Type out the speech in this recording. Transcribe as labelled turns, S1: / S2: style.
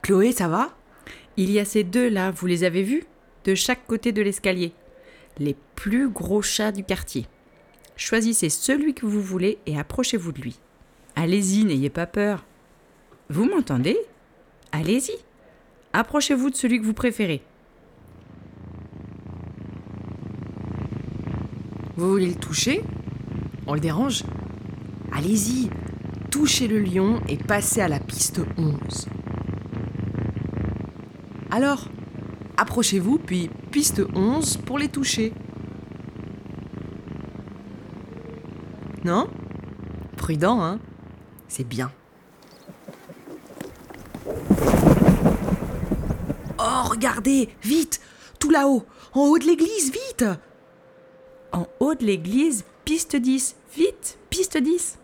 S1: Chloé, ça va?
S2: Il y a ces deux-là, vous les avez vus? De chaque côté de l'escalier. Les plus gros chats du quartier. Choisissez celui que vous voulez et approchez-vous de lui. Allez-y, n'ayez pas peur. Vous m'entendez? Allez-y. Approchez-vous de celui que vous préférez.
S1: Vous voulez le toucher? On le dérange? Allez-y, touchez le lion et passez à la piste 11. Alors, approchez-vous, puis piste 11 pour les toucher. Non? Prudent, hein? C'est bien. Oh, regardez, vite! Tout là-haut, en haut de l'église, vite!
S2: En haut de l'église, piste 10. Vite, piste 10.